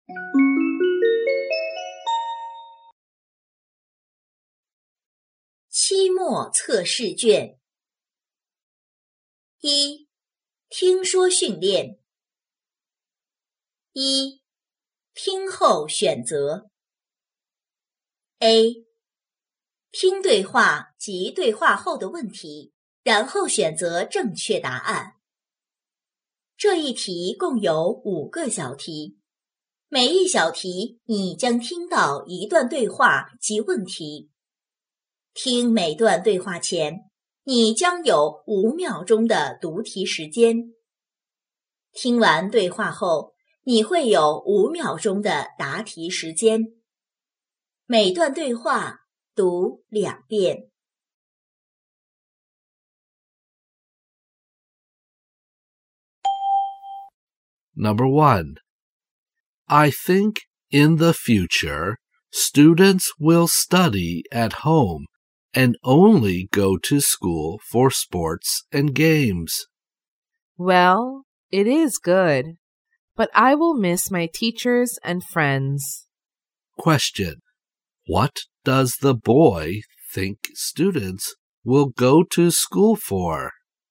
期末测试卷1，听说训练。1，听后选择。A，听对话及对话后的问题，然后选择正确答案。这一题共有5个小题，每一小题你将听到一段对话及问题。听每段对话前，你将有5秒钟的读题时间。听完对话后，你会有5秒钟的答题时间。每段对话读2遍。 Number 1. I think in the future, students will study at home and only go to school for sports and games. Well, it is good, but I will miss my teachers and friends. Question. What does the boy think students will go to school for?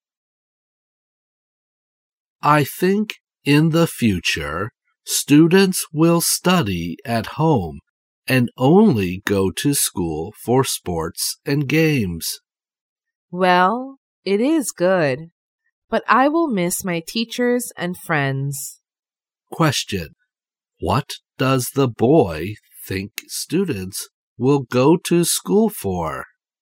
I think in the future, students will study at home and only go to school for sports and games. Well, it is good, but I will miss my teachers and friends. Question. What does the boy think students will go to school for?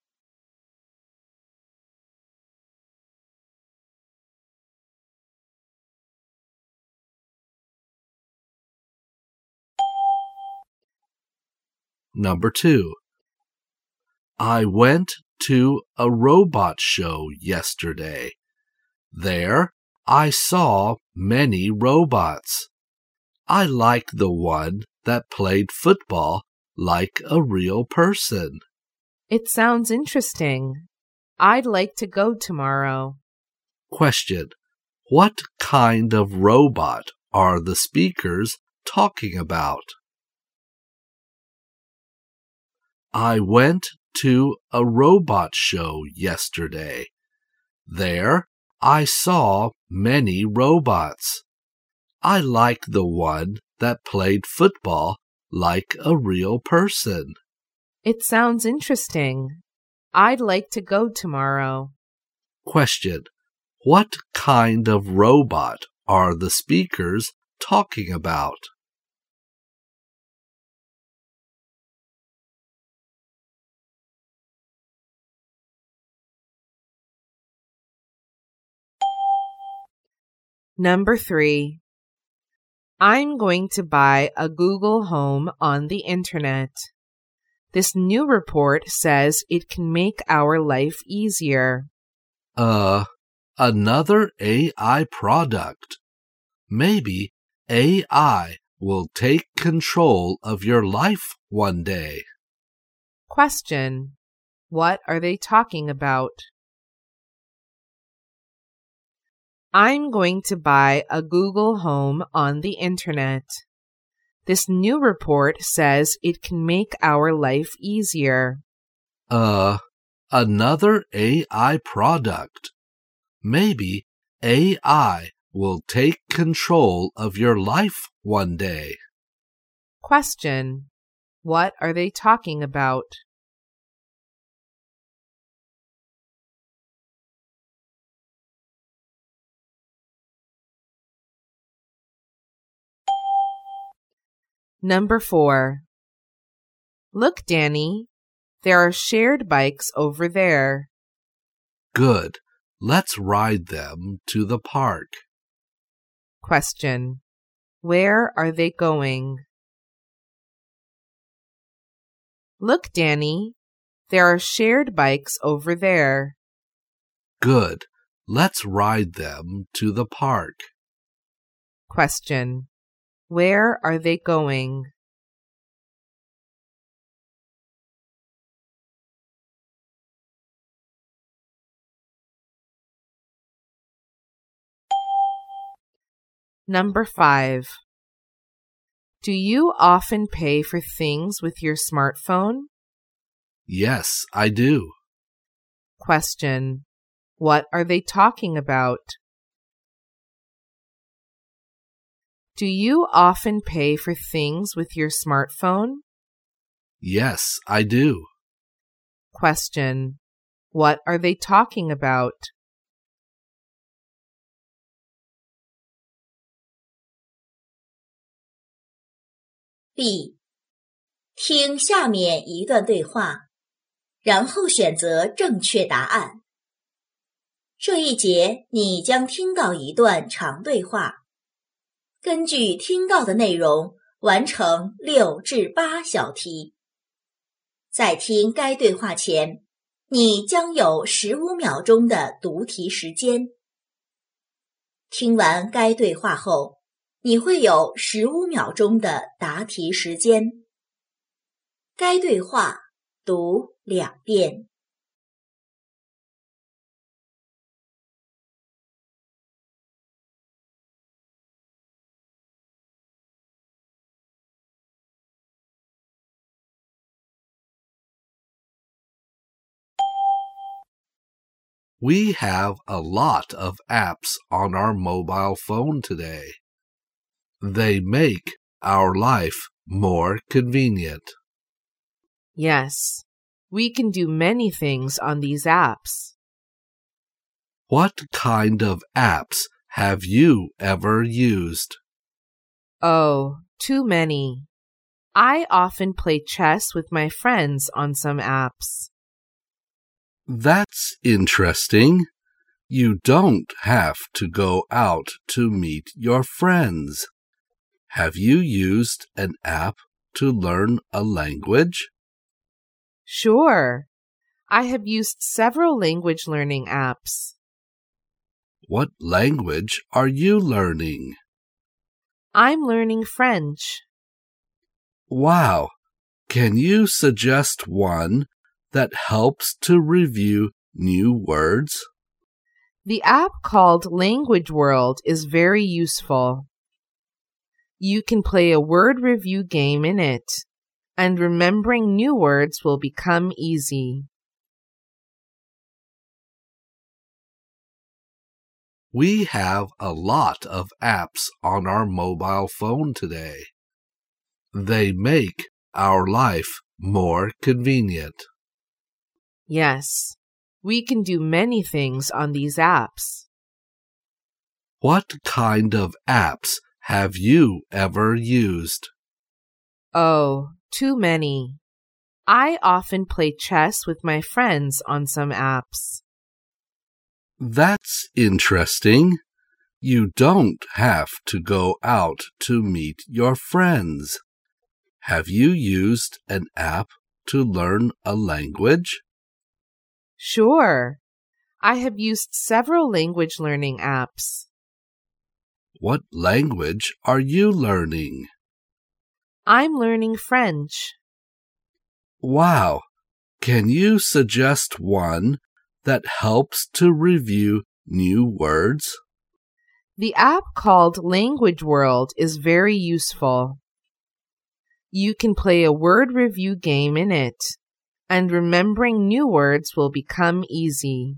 Number 2. I went to a robot show yesterday. There, I saw many robots. I liked the one that played football like a real person. It sounds interesting. I'd like to go tomorrow. Question. What kind of robot are the speakers talking about? I went to a robot show yesterday. There, I saw many robots. I liked the one that played football like a real person. It sounds interesting. I'd like to go tomorrow. Question. What kind of robot are the speakers talking about? Number 3. I'm going to buy a Google Home on the internet. This new report says it can make our life easier. Another AI product. Maybe AI will take control of your life one day. Question. What are they talking about? I'm going to buy a Google Home on the internet. This new report says it can make our life easier. Another AI product. Maybe AI will take control of your life one day. Question. What are they talking about? Number 4. Look, Danny, there are shared bikes over there. Good. Let's ride them to the park. Question. Where are they going? Look, Danny, there are shared bikes over there. Good. Let's ride them to the park. Question. Where are they going? Number 5. Do you often pay for things with your smartphone? Yes, I do. Question. What are they talking about? Do you often pay for things with your smartphone? Yes, I do. Question. What are they talking about? B. 听下面一段对话，然后选择正确答案。这一节你将听到一段长对话，根据听到的内容完成6至8小题。在听该对话前，你将有15秒钟的读题时间。听完该对话后，你会有15秒钟的答题时间。该对话读2遍。 We have a lot of apps on our mobile phone today. They make our life more convenient. Yes, we can do many things on these apps. What kind of apps have you ever used? Oh, too many. I often play chess with my friends on some apps. That's interesting. You don't have to go out to meet your friends. Have you used an app to learn a language? Sure. I have used several language learning apps. What language are you learning? I'm learning French. Wow. Can you suggest one that helps to review new words? The app called Language World is very useful. You can play a word review game in it, and remembering new words will become easy. We have a lot of apps on our mobile phone today. They make our life more convenient. Yes, we can do many things on these apps. What kind of apps have you ever used? Oh, too many. I often play chess with my friends on some apps. That's interesting. You don't have to go out to meet your friends. Have you used an app to learn a language? Sure. I have used several language learning apps. What language are you learning? I'm learning French. Wow. Can you suggest one that helps to review new words? The app called Language World is very useful. You can play a word review game in it, and remembering new words will become easy.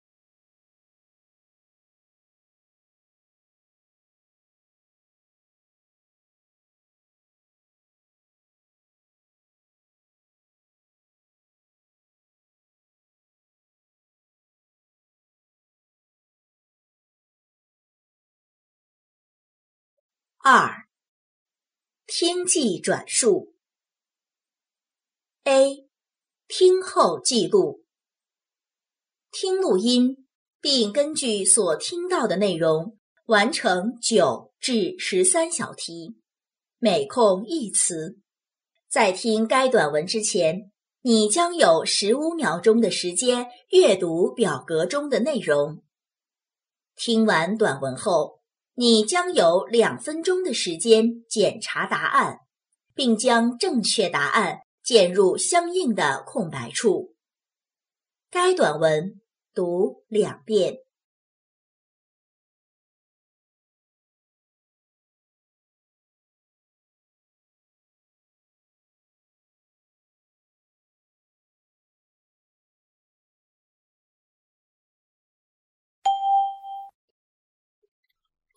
2. 听记转述 A. 听后记录听录音，并根据所听到的内容完成9至13小题，每空1词。在听该短文之前，你将有15秒钟的时间阅读表格中的内容。听完短文后，你将有2分钟的时间检查答案，并将正确答案填入相应的空白处。该短文读2遍。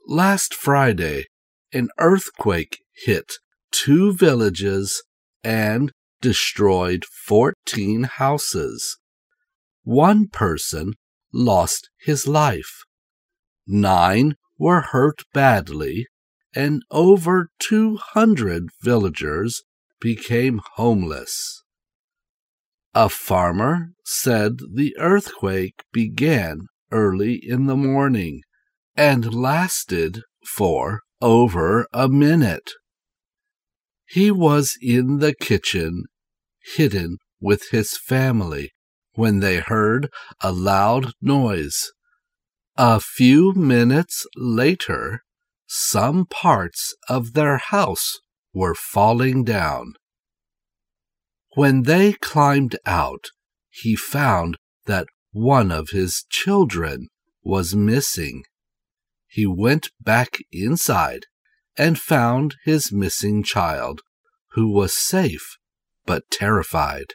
Last Friday, an earthquake hit 2 villages and destroyed 14 houses. 1 person lost his life. 9 were hurt badly, and over 200 villagers became homeless. A farmer said the earthquake began early in the morning and lasted for over a minute. He was in the kitchen, hidden with his family, when they heard a loud noise. A few minutes later, some parts of their house were falling down. When they climbed out, he found that one of his children was missing. He went back inside and found his missing child, who was safe but terrified.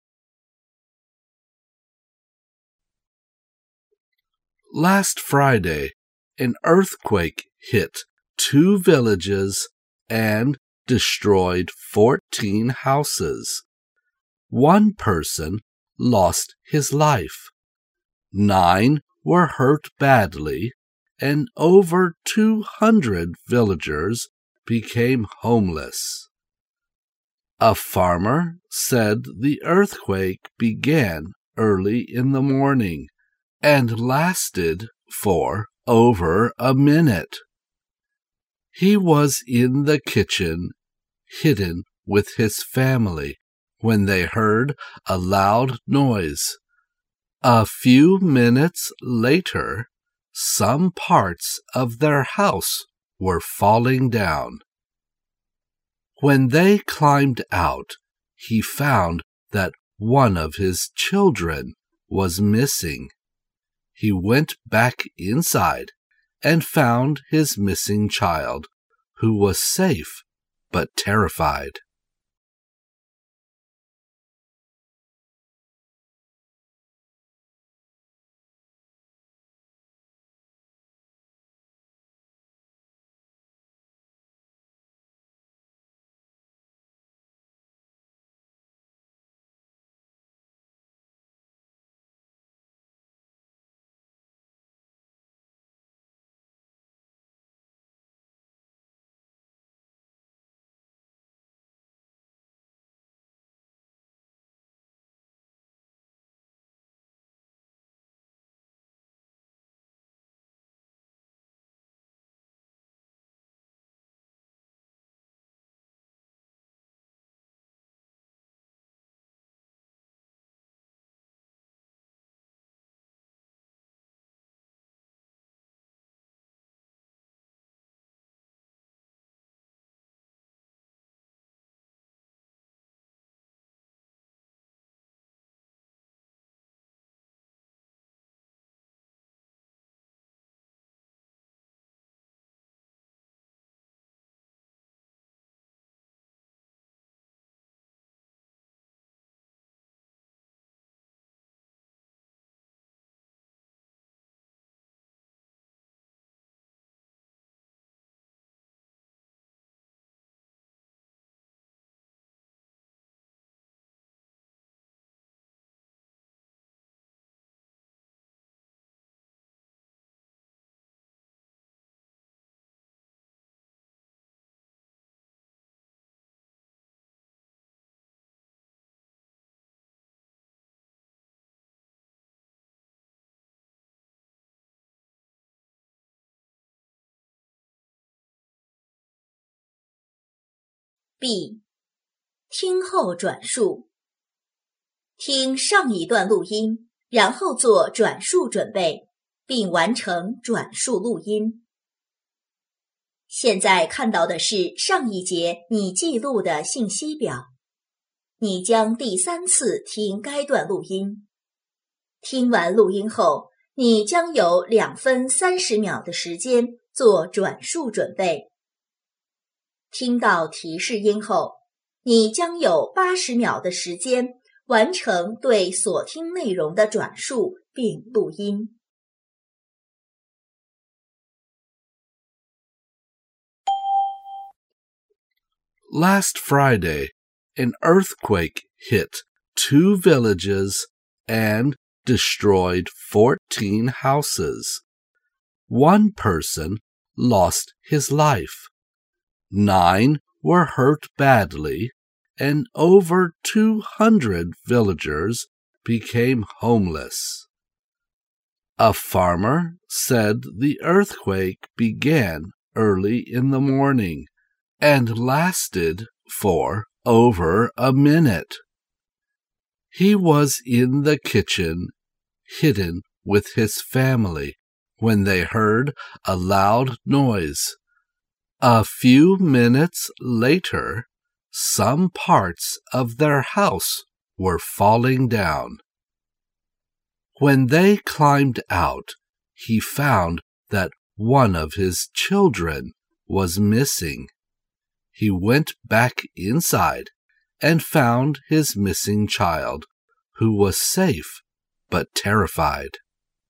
Last Friday, an earthquake hit 2 villages and destroyed 14 houses. 1 person lost his life. 9 were hurt badly, and over 200 villagers became homeless. A farmer said the earthquake began early in the morning and lasted for over a minute. He was in the kitchen, hidden with his family, when they heard a loud noise. A few minutes later, some parts of their house were falling down. When they climbed out, he found that one of his children was missing. He went back inside and found his missing child, who was safe but terrified. B. 听后转述。听上一段录音，然后做转述准备，并完成转述录音。现在看到的是上一节你记录的信息表。你将第3次听该段录音。听完录音后，你将有2分30秒的时间做转述准备。听到提示音后，你将有80秒的时间完成对所听内容的转述并录音。 Last Friday, an earthquake hit 2 villages and destroyed 14 houses. 1 person lost his life. 9 were hurt badly, and over 200 villagers became homeless. A farmer said the earthquake began early in the morning and lasted for over a minute. He was in the kitchen, hidden with his family, when they heard a loud noise. A few minutes later, some parts of their house were falling down. When they climbed out, he found that one of his children was missing. He went back inside and found his missing child, who was safe but terrified.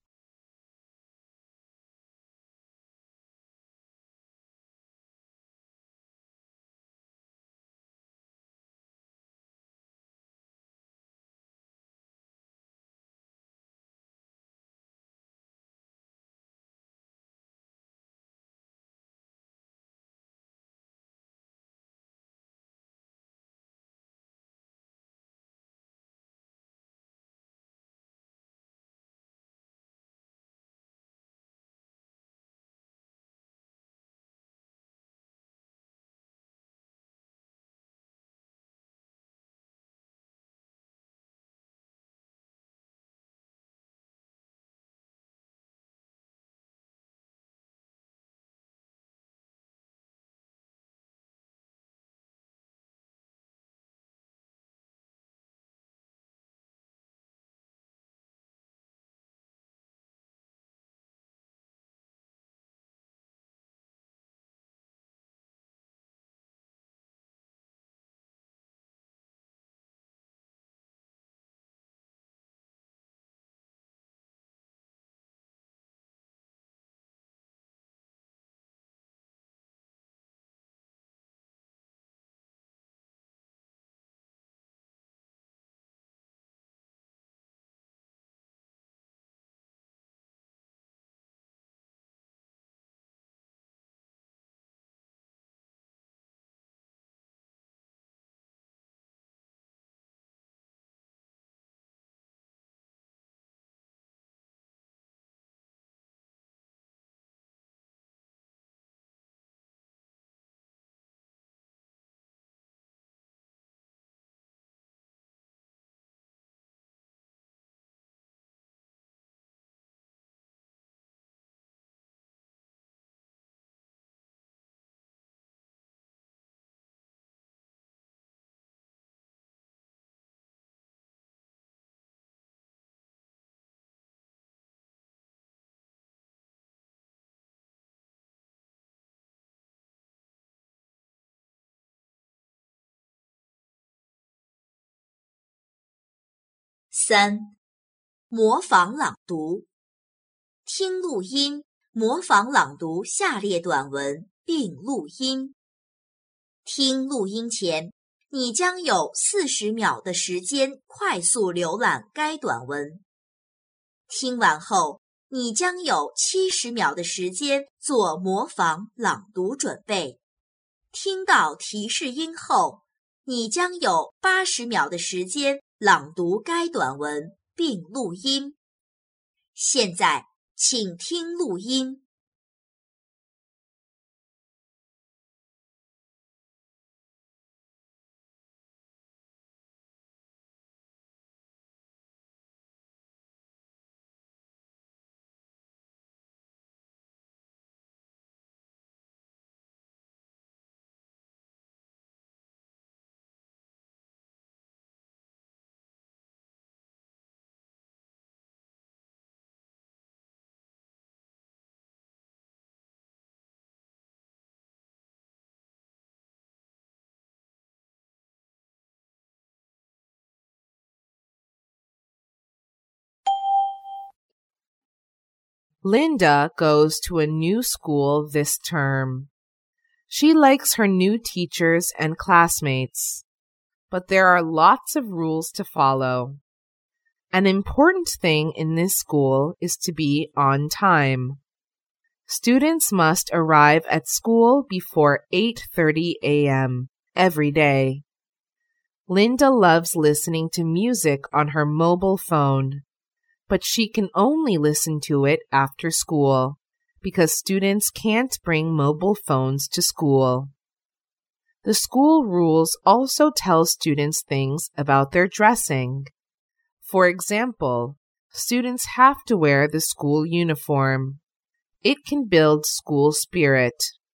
3. 模仿朗读。听录音，模仿朗读下列短文并录音。听录音前，你将有40秒的时间快速浏览该短文。听完后，你将有70秒的时间做模仿朗读准备。听到提示音后，你将有80秒的时间朗读该短文并录音。现在，请听录音。 Linda goes to a new school this term. She likes her new teachers and classmates, but there are lots of rules to follow. An important thing in this school is to be on time. Students must arrive at school before 8:30 a.m. every day. Linda loves listening to music on her mobile phone, but she can only listen to it after school because students can't bring mobile phones to school. The school rules also tell students things about their dressing. For example, students have to wear the school uniform. It can build school spirit.